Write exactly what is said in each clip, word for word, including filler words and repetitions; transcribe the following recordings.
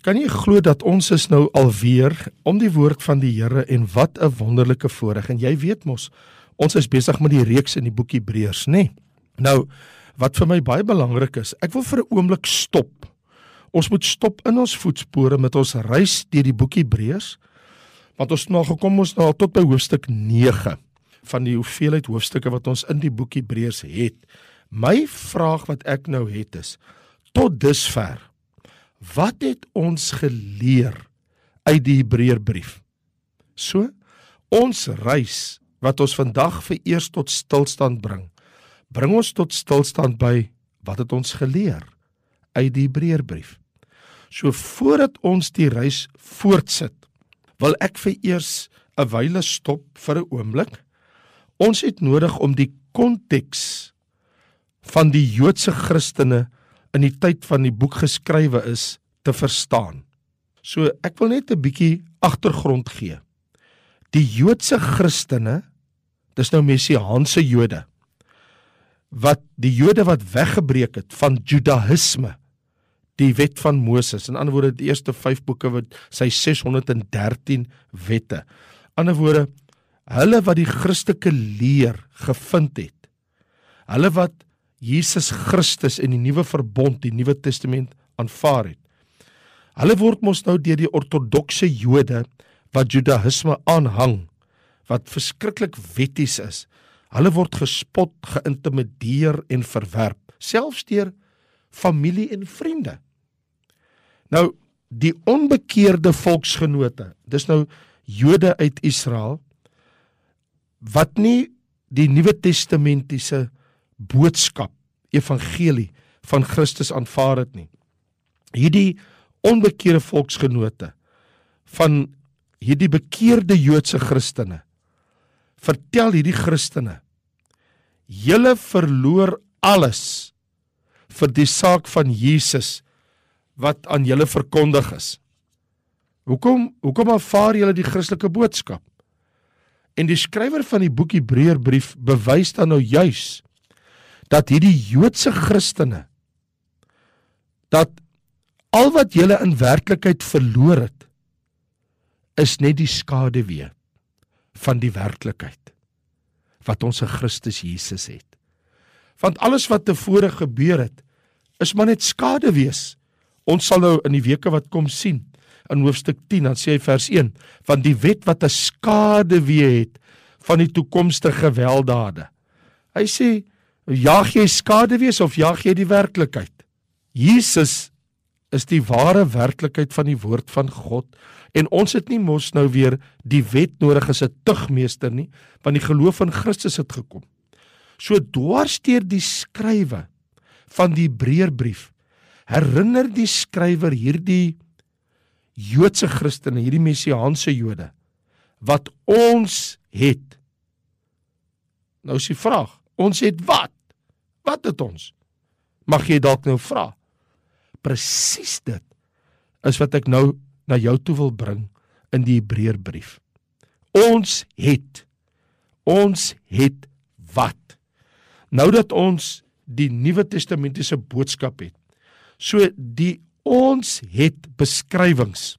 Kan jy glo dat ons is nou alweer om die woord van die Here en wat 'n wonderlike voorreg. En jy weet mos, ons is besig met die reeks in die boek Hebreërs, nê? Nee? Nou, wat vir my baie belangrik is, ek wil vir 'n oomblik stop. Ons moet stop in ons voetspore met ons reis deur die boek Hebreërs, want ons nou gekom ons nou al tot by hoofstuk nege van die hoeveelheid hoofstukke wat ons in die boek Hebreërs het. My vraag wat ek nou het is, tot dusver, wat het ons geleer uit die Hebreërbrief? So, ons reis, wat ons vandag vereers tot stilstand bring, bring ons tot stilstand by, wat het ons geleer uit die Hebreërbrief? So, voordat ons die reis voortsit, wil ek vereers 'n wyle stop vir 'n oomblik. Ons het nodig om die konteks van die Joodse Christene in die tyd van die boek geskrywe is, te verstaan. So, ek wil net 'n bietjie agtergrond gee. Die Joodse Christene, dis nou Messiaanse Jode, wat die Jode wat weggebreek het van Judaïsme, die wet van Moses, in ander woorde die eerste vyf boeke wat sy ses honderd en dertien wette. In ander woorde, hulle wat die Christelike leer gevind het, hulle wat Jesus Christus in die nuwe verbond, die Nuwe Testament aanvaar het. Hulle word mos nou deur die ortodokse Jode wat Judaïsme aanhang, wat verskriklik wetties is. Hulle word gespot, geïntimideer en verwerp, selfs deur familie en vriende. Nou, die onbekeerde volksgenote, dis nou Jode uit Israel, wat nie die Nuwe Testamentiese boodskap, evangelie van Christus aanvaar het nie. Hierdie onbekeerde volksgenote van hierdie bekeerde Joodse Christene, vertel hierdie Christene, julle verloor alles vir die saak van Jesus wat aan julle verkondig is. Hoekom, hoekom aanvaar julle die Christelike boodskap? En die skrywer van die boek Hebreërbrief bewys dan nou juis dat hierdie Joodse Christene, dat al wat julle in werklikheid verloor het, is net die skaduwee van die werklikheid, wat ons in Christus Jesus het. Want alles wat tevore gebeur het, is maar net skaduwees. Ons sal nou in die weke wat kom sien, in hoofstuk tien, dan sê hy vers een, van die wet wat 'n skaduwee het, van die toekomstige gewelddade. Hy sê, jaag jy skaduwees of jaag jy die werklikheid? Jesus is die ware werklikheid van die woord van God, en ons het nie mos nou weer die wet nodig as 'n tugmeester nie, want die geloof in Christus het gekom. So dwars deur die skrywe van die Hebreërbrief, herinner die skrywer hierdie Joodse Christene, hierdie Messiaanse Jode, wat ons het. Nou is die vraag, ons het wat? Wat het ons? Mag jy dalk nou vra? Presies dit is wat ek nou na jou toe wil bring in die Hebreërbrief. Ons het, ons het wat? Nou dat ons die Nuwe Testamentiese boodskap het, so die ons het beskrywings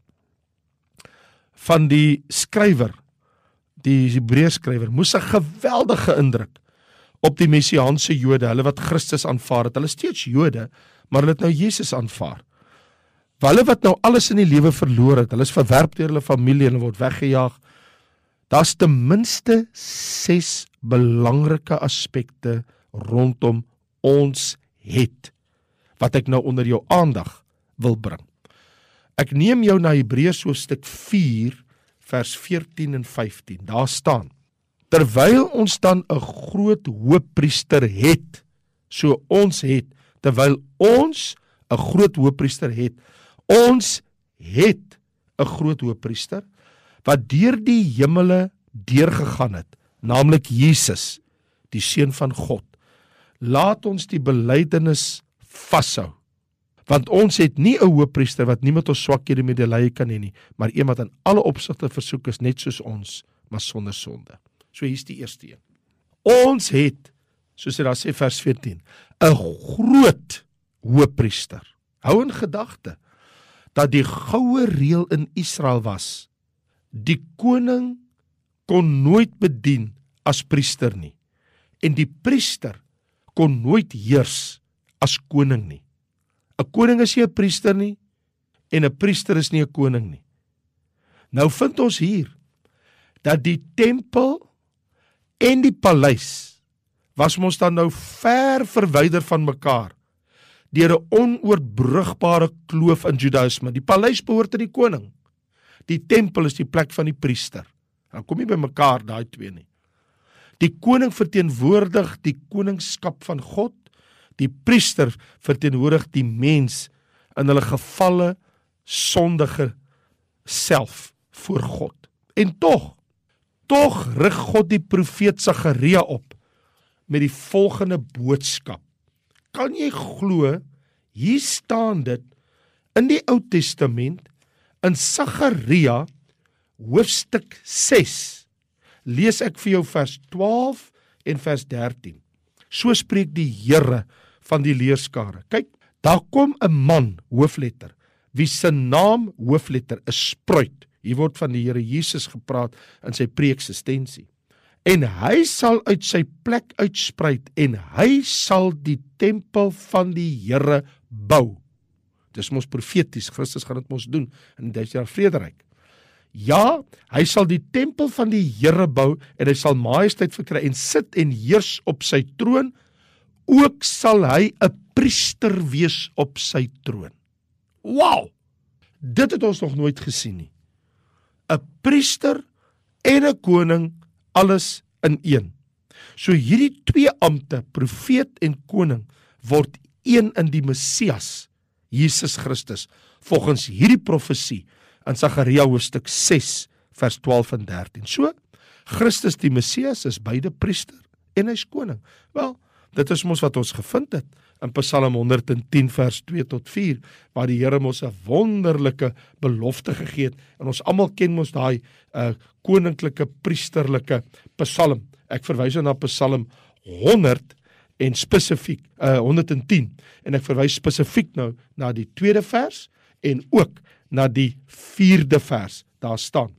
van die skrywer, die Hebreërskrywer, moes 'n geweldige indruk op die Messiaanse Jode, hulle wat Christus aanvaar het. Hulle is steeds Jode, maar hulle het nou Jesus aanvaar. Hulle wat nou alles in die lewe verloor het, hulle is verwerp deur hulle familie en hulle word weggejaag. Daar's ten minste ses belangrike aspekte rondom ons het, wat ek nou onder jou aandag wil bring. Ek neem jou na Hebreërs hoofstuk vier, vers veertien en vyftien. Daar staan, terwyl ons dan 'n groot hoëpriester het, so ons het, terwyl ons 'n groot hoëpriester het, ons het 'n groot hoëpriester, wat deur die hemele deurgegaan het, naamlik Jesus, die Seun van God. Laat ons die belydenis vashou, want ons het nie 'n hoëpriester wat nie met ons swakhede medelee kan hê nie, maar een wat in alle opsigte versoek is net soos ons, maar sonder sonde. So hier's die eerste een. Ons het, soos hy daar sê vers veertien, 'n groot hoëpriester. Hou in gedagte dat die goue reël in Israel was, die koning kon nooit bedien as priester nie, en die priester kon nooit heers as koning nie. 'n Koning is nie 'n priester nie, en 'n priester is nie 'n koning nie. Nou vind ons hier, dat die tempel en die paleis, was mos dan nou ver verwyder van mekaar, deur 'n onoorбrugbare kloof in Judaïsme. Die paleis behoort aan die koning, die tempel is die plek van die priester. Dan kom nie by mekaar daai twee nie. Die koning verteenwoordig die koningskap van God, die priester verteenwoordig die mens in hulle gevalle sondige self voor God. En tog, tog rig God die profeet Sagaria op met die volgende boodskap. Kan jy glo, hier staan dit in die Ou Testament, in Sagaria hoofstuk ses, lees ek vir jou vers twaalf en vers dertien. So spreek die Here van die leerskare. Kyk, daar kom 'n man, hoofletter, wie se naam, hoofletter, is Spruit. Hier word van die Here Jesus gepraat in sy preeksistensie. En hy sal uit sy plek uitspruit, en hy sal die tempel van die Here bou. Dis mos profeties, Christus gaan dit mos doen in die duisend jaar vrederyk. Ja, hy sal die tempel van die Here bou, en hy sal majesteit verkry, en sit en heers op sy troon, ook sal hy 'n priester wees op sy troon. Wow! Dit het ons nog nooit gesien nie. 'n Priester en 'n koning, alles in een. So hierdie twee ampte, profeet en koning, word een in die Messias, Jesus Christus, volgens hierdie profesie in Sagaria hoofstuk ses, vers twaalf en dertien. So, Christus die Messias is beide priester en hy's koning. Wel, dit is mos wat ons gevind het in Psalm honderd en tien vers twee tot vier, waar die Here mos 'n wonderlike belofte gegee het, en ons almal ken mos daai uh, koninklike priesterlike Psalm. Ek verwys na Psalm honderd en spesifiek uh, honderd en tien, en ek verwys spesifiek nou na die tweede vers en ook na die vierde vers. Daar staan: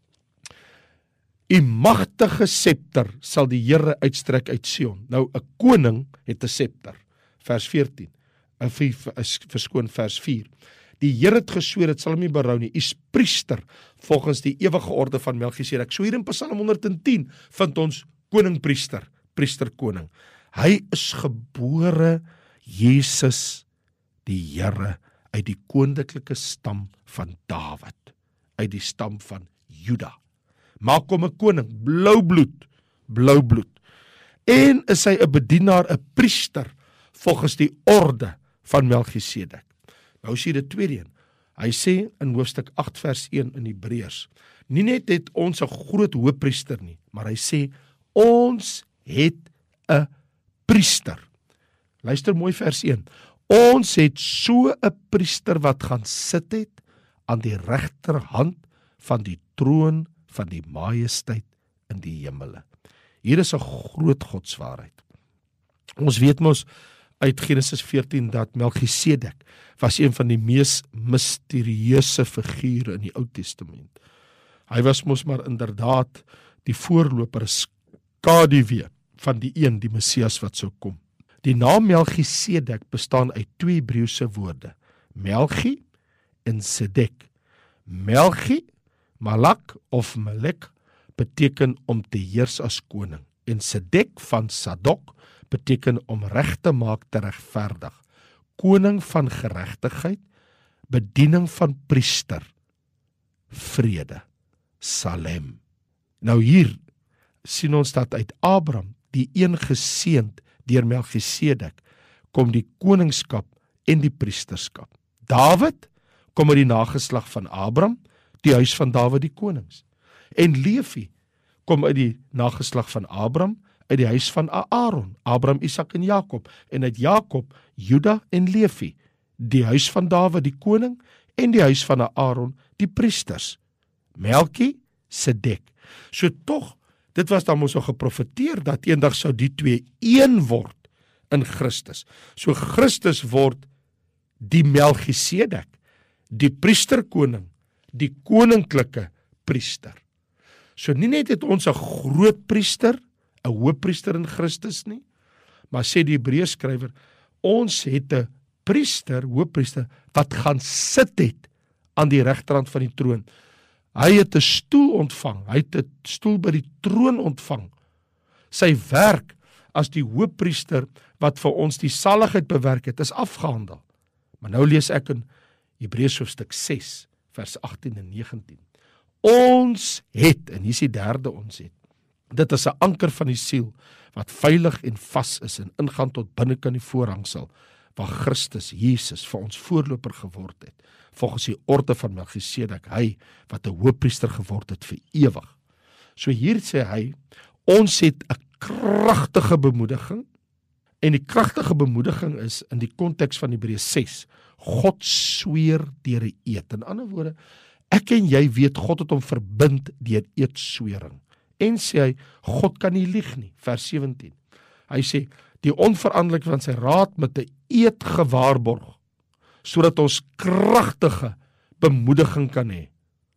"U magtige scepter sal die Here uitstrek uit Sion." Nou 'n koning het 'n scepter. Vers veertien, verskoon vers vier. Die Here het gesweer, dit sal hom nie berou nie. U is priester volgens die ewige orde van Melchisedek. So hier in Psalm honderd en tien vind ons koning priester, priester koning. Hy is gebore Jesus die Here uit die koninklike stam van Dawid, uit die stam van Juda. Maak hom 'n koning, blou bloed, blou bloed. En is hy 'n bedienaar, 'n priester volgens die orde van Melchisedek. Nou sien die tweede een. Hy sê in hoofstuk agt vers een in Hebreërs, nie net het ons 'n groot hoëpriester nie, maar hy sê ons het 'n priester. Luister mooi vers een. Ons het so 'n priester wat gaan sit het aan die regterhand van die troon van die majesteit in die hemele. Hier is 'n groot godswaarheid. Ons weet mos uit Genesis veertien dat Melchisedek was een van die mees misterieuse figure in die Ou Testament. Hy was mos maar inderdaad die voorloper, skaduwee van die een, die Messias wat sou kom. Die naam Melchisedek bestaan uit twee Hebreëse woorde, Melchi en Sedek. Melchi, Malak of Melek, beteken om te heers as koning, en Sedek van Sadok beteken om reg te maak, te regverdig. Koning van geregtigheid, bediening van priester, vrede, Salem. Nou hier sien ons dat uit Abraham, die een geseend deur Melchisedek, kom die koningskap en die priesterskap. Dawid kom uit die nageslag van Abraham, die huis van Dawid die konings. En Levi kom uit die nageslag van Abraham, uit die huis van Aaron, Abraham, Isak en Jakob, en uit Jakob, Juda en Levi, die huis van Dawid die koning, en die huis van Aaron, die priesters. Melchi, Sedek. So tog, dit was dan mos al geprofeteer, dat eendag sou die twee een word in Christus. So Christus word die Melchisedek, die priesterkoning, die koninklike priester. So nie net het ons 'n groot priester, 'n hoëpriester in Christus nie, maar sê die Hebreërskrywer, ons het 'n priester, hoëpriester, wat gaan sit het aan die regterkant van die troon. Hy het 'n stoel ontvang, hy het 'n stoel by die troon ontvang. Sy werk as die hoëpriester wat vir ons die saligheid bewerk het, is afgehandel. Maar nou lees ek in Hebreërs hoofstuk ses, vers agttien en negentien. Ons het, en hier is die derde ons het, dit is 'n anker van die siel, wat veilig en vas is en ingaan tot binnekant die voorhangsel, waar Christus Jesus vir ons voorloper geword het, volgens die orde van Melchisedek, hy wat 'n hoëpriester geword het vir ewig. So hier sê hy, ons het 'n kragtige bemoediging, en die kragtige bemoediging is in die konteks van Hebreërs ses, God sweer deur 'n eed. In ander woorde, ek en jy weet God het hom verbind deur eedswering. En sê hy, God kan nie lieg nie, vers sewentien. Hy sê, die onveranderlik van sy raad met 'n eed gewaarborg, sodat ons kragtige bemoediging kan hê.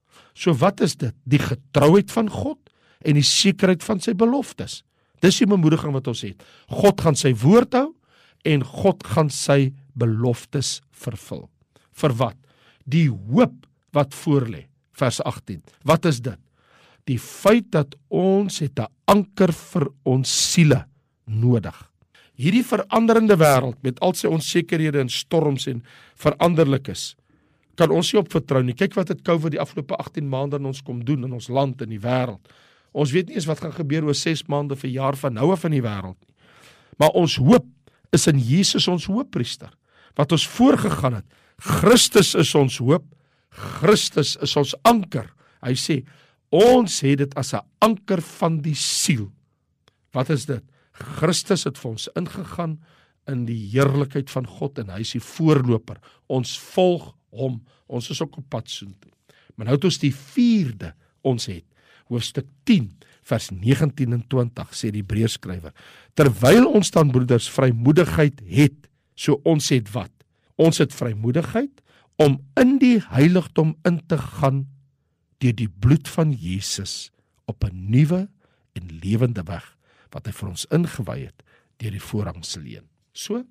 So wat is dit? Die getrouheid van God en die sekerheid van sy beloftes. Dis die bemoediging wat ons het. God gaan sy woord hou en God gaan sy beloftes vervul. Vir wat? Die hoop wat voorlê. Vers agttien. Wat is dit? Die feit dat ons het 'n anker vir ons siele nodig. Hierdie veranderende wêreld met al sy onsekerhede en storms en veranderlikes kan ons nie op vertrou nie. Kyk wat het COVID die afgelope agttien maande in ons kom doen in ons land en die wêreld. Ons weet nie eens wat gaan gebeur oor ses maande vir jaar van nou af in die wêreld nie. Maar ons hoop is in Jesus ons hoëpriester wat ons voorgegaan het. Christus is ons hoop. Christus is ons anker. Hy sê, ons het dit as 'n anker van die siel. Wat is dit? Christus het vir ons ingegaan in die heerlikheid van God en hy is die voorloper. Ons volg hom. Ons is ook op pad soontoe. Maar nou het ons die vierde ons het. Hoofstuk tien, vers negentien en twintig, sê die Hebreërskrywer. Terwyl ons dan broeders vrymoedigheid het, so ons het wat? Ons het vrymoedigheid om in die heiligdom in te gaan deur die bloed van Jesus op 'n nuwe en lewende weg wat hy vir ons ingewy het deur die voorhangsleen. So,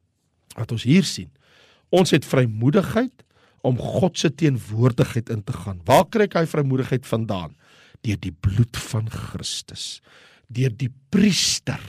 wat ons hier sien, ons het vrymoedigheid om God se teenwoordigheid in te gaan. Waar kry hy vrymoedigheid vandaan? Deur die bloed van Christus, deur die priester,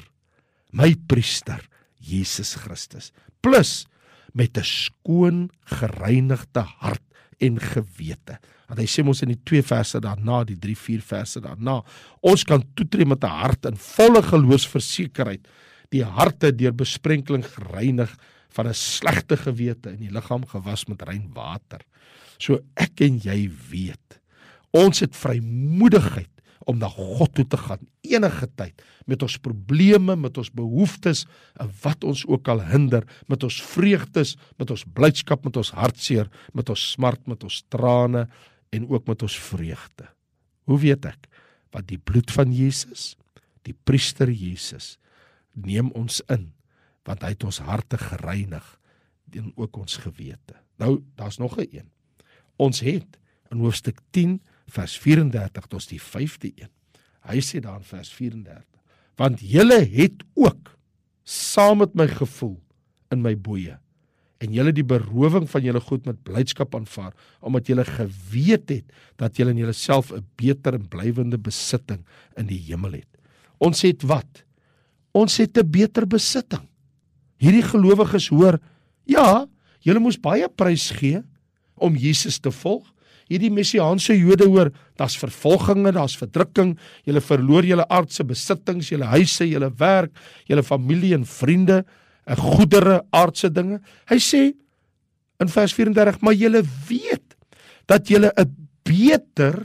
my priester, Jesus Christus, plus met 'n skoon, gereinigde hart en gewete. Want hy sê ons in die twee verse daarna, die drie, vier verse daarna, ons kan toetree met 'n hart in volle geloofsversekerheid, die harte deur besprenkeling gereinig van 'n slegte gewete en die liggaam gewas met rein water. So ek en jy weet, ons het vrymoedigheid om na God toe te gaan, enige tyd, met ons probleme, met ons behoeftes, en wat ons ook al hinder, met ons vreugdes, met ons blydskap, met ons hartseer, met ons smart, met ons trane, en ook met ons vreugde. Hoe weet ek? Want die bloed van Jesus, die priester Jesus, neem ons in, want hy het ons harte gereinig, en ook ons gewete. Nou, daar's nog 'n een. Ons het, in hoofstuk tien, vers vierendertig, tot die vyfde een. Hy sê daar in vers vierendertig, want julle het ook saam met my gevoel in my boeye, en julle die berowing van julle goed met blydskap aanvaar, omdat julle geweet het, dat julle in julle self 'n beter en blywende besitting in die hemel het. Ons het wat? Ons het 'n beter besitting. Hierdie gelowiges hoor, ja, julle moes baie prys gee om Jesus te volg. Hierdie messiaanse Jode hoor, daar's vervolginge, daar's verdrukking, julle verloor julle aardse besittings, julle huise, julle werk, julle familie en vriende, en goedere, aardse dinge. Hy sê in vers vierendertig, maar julle weet dat julle 'n beter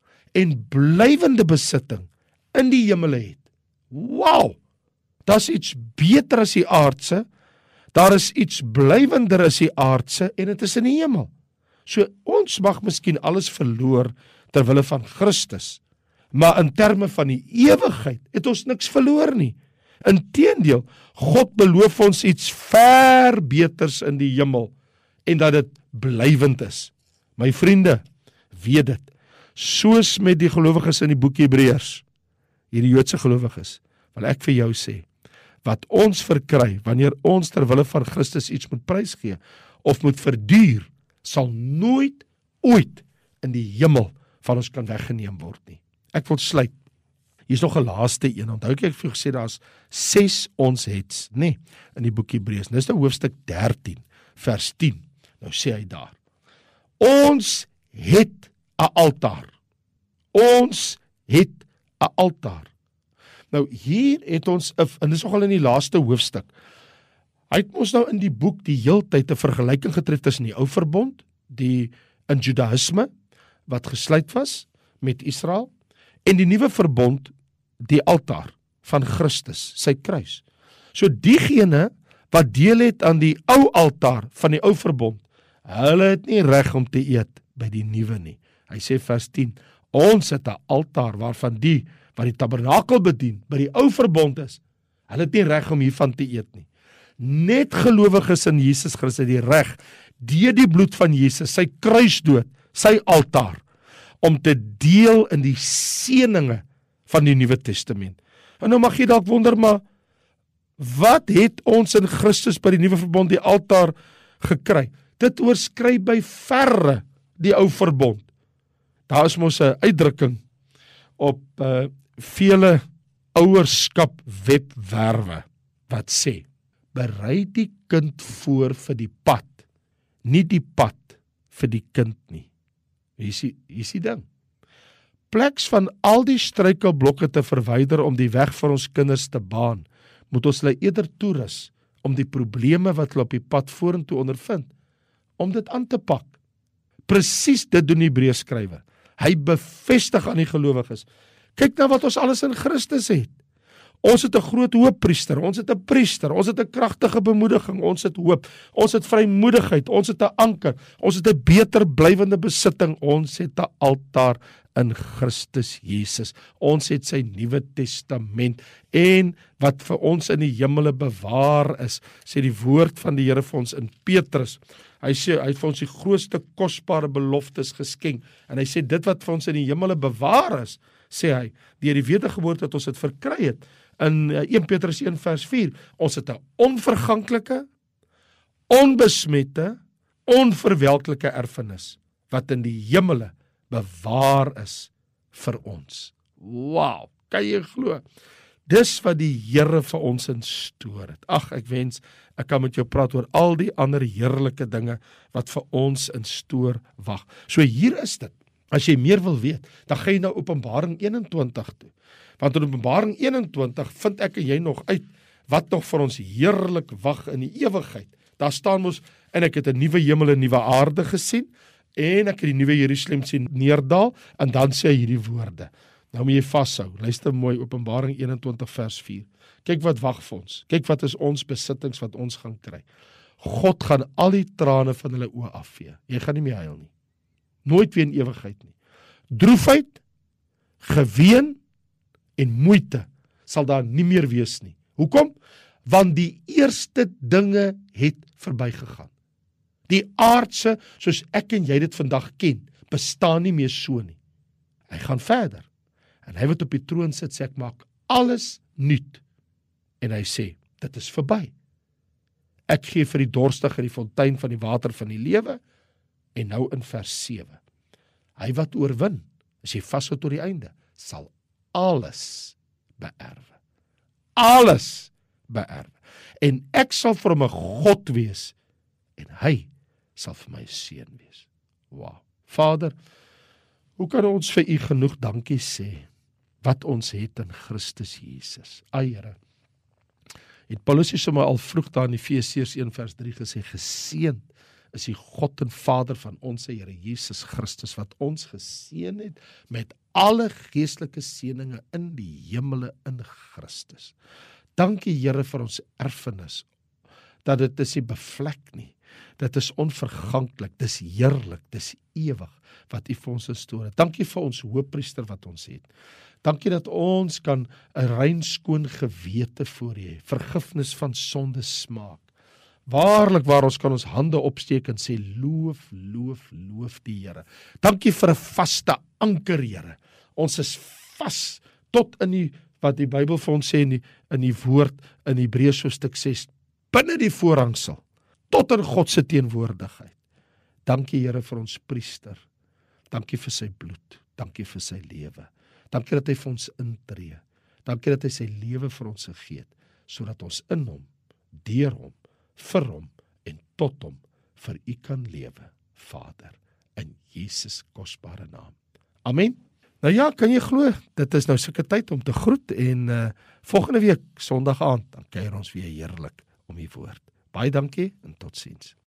en blywende besitting in die hemel het. Wow! Daar's iets beter as die aardse, daar is iets blywender as die aardse, en dit is in die hemel. So ons mag miskien alles verloor ter wille van Christus, maar in terme van die ewigheid het ons niks verloor nie. Inteendeel, God beloof ons iets ver beters in die hemel, en dat dit blywend is. My vriende, weet dit, soos met die gelowiges in die boek Hebreërs, hierdie Joodse gelowiges, wil ek vir jou sê, wat ons verkry, wanneer ons ter wille van Christus iets moet prysgee, of moet verduur, sal nooit ooit in die hemel van ons kan weggeneem word nie. Ek wil sluit. Hier is nog 'n laaste een. Onthou ek het vir jou gesê daar's ses ons hets, nê, in die boek Hebreërs. Dis nou hoofstuk dertien, vers tien. Nou sê hy daar: Ons het 'n altaar. Ons het 'n altaar. Nou hier het ons, en dis nogal in die laaste hoofstuk, hy het ons nou in die boek die heeltyd 'n vergelyking getref tussen die ou verbond, die in Judaïsme, wat gesluit was met Israel, en die nuwe verbond, die altaar van Christus, sy kruis. So diegene wat deel het aan die ou altaar van die ou verbond, hulle het nie reg om te eet by die nuwe nie. Hy sê vers tien, ons het 'n altaar waarvan die wat die tabernakel bedien, by die ou verbond is, hulle het nie reg om hiervan te eet nie. Net gelowiges in Jesus Christus het die reg, deur die bloed van Jesus, sy kruisdood, sy altaar, om te deel in die seëninge van die Nuwe Testament. En nou mag jy dalk wonder, maar wat het ons in Christus by die Nuwe Verbond, die altaar, gekry? Dit oorskry by verre die ou verbond. Daar is mos 'n uitdrukking op uh, vele ouerskap webwerwe wat sê, berei die kind voor vir die pad, nie die pad vir die kind nie. Hier is die, hier is die ding. Pleks van al die struikelblokke te verwyder om die weg vir ons kinders te baan, moet ons hulle eerder toerus om die probleme wat hulle op die pad vorentoe ondervind, om dit aan te pak. Presies dit doen die Hebreërs skrywer. Hy bevestig aan die gelowiges, kyk na wat ons alles in Christus het. Ons het 'n groot hoëpriester, ons het 'n priester, ons het 'n kragtige bemoediging, ons het hoop, ons het vrymoedigheid, ons het 'n anker, ons het 'n beter blywende besitting, ons het 'n altaar in Christus Jesus. Ons het sy Nuwe Testament, en wat vir ons in die hemele bewaar is, sê die woord van die Here vir ons in Petrus. Hy sê, hy het vir ons die grootste kosbare beloftes geskenk, en hy sê, dit wat vir ons in die hemele bewaar is, sê hy, deur die wedergeboorte dat ons het verkry het, in een Petrus een vers vier, ons het 'n onverganklike, onbesmette, onverwelklike erfenis, wat in die hemele bewaar is vir ons. Wow, kan jy glo? Dis wat die Here vir ons instoor het. Ag, ek wens, ek kan met jou praat oor al die ander heerlike dinge, wat vir ons instoor wag. So hier is dit. As jy meer wil weet, dan gaan jy na Openbaring eenentwintig toe. Want in Openbaring eenentwintig vind ek en jy nog uit, wat nog vir ons heerlik wag in die ewigheid. Daar staan ons, en ek het 'n nuwe hemel en nuwe aarde gesien, en ek het die nuwe Jerusalem sien neerdal, en dan sê hy hierdie woorde. Nou moet jy vashou, luister mooi, Openbaring eenentwintig vers vier. Kyk wat wag vir ons, kyk wat is ons besittings wat ons gaan kry. God gaan al die trane van hulle oë afvee. Jy gaan nie meer huil nie. Nooit weer in ewigheid nie. Droefheid, geween en moeite sal daar nie meer wees nie. Hoekom? Want die eerste dinge het verbygegaan. Die aardse, soos ek en jy dit vandag ken, bestaan nie meer so nie. Hy gaan verder. En hy wat op die troon sit, sê ek maak alles nuut. En hy sê, dit is verby. Ek gee vir die dorstige die fontein van die water van die lewe. En nou in vers sewe. Hy wat oorwin, as jy vashou tot die einde, sal alles beerwe. Alles beerwe. En ek sal vir hom 'n God wees, en hy sal vir my 'n seun wees. Wow. Vader, hoe kan ons vir u genoeg dankie sê, wat ons het in Christus Jesus? Ai Here, het Paulus hier sommer al vroeg daar in Efesiërs een vers drie gesê, geseënd is die God en Vader van ons Here Jesus Christus, wat ons geseën het met alle geestelike seëninge in die hemele in Christus. Dankie Here vir ons erfenis, dat dit is nie bevlek nie, dit is onverganklik, dis heerlik, dis ewig, wat u vir ons instoor het. Dankie vir ons hoëpriester wat ons het. Dankie dat ons kan 'n rein skoon gewete voor u hê, vergifnis van sonde smaak. Waarlik waar ons kan ons hande opsteek en sê, loof, loof, loof die Here. Dankie vir 'n vaste anker, Here. Ons is vas tot in die, wat die Bybel vir ons sê in die, in die woord, in Hebreërs hoofstuk ses, binne die voorhangsel, tot in God se teenwoordigheid. Dankie Here vir ons priester. Dankie vir sy bloed. Dankie vir sy lewe. Dankie dat hy vir ons intree. Dankie dat hy sy lewe vir ons gegee het, sodat ons in hom, deur hom, vir hom en tot hom vir u kan lewe, Vader, in Jesus kosbare naam. Amen. Nou ja, kan jy glo, dit is nou sulke tyd om te groet en uh, volgende week, Sondag aand, dan kuier ons weer heerlik om die woord. Baie dankie en totsiens.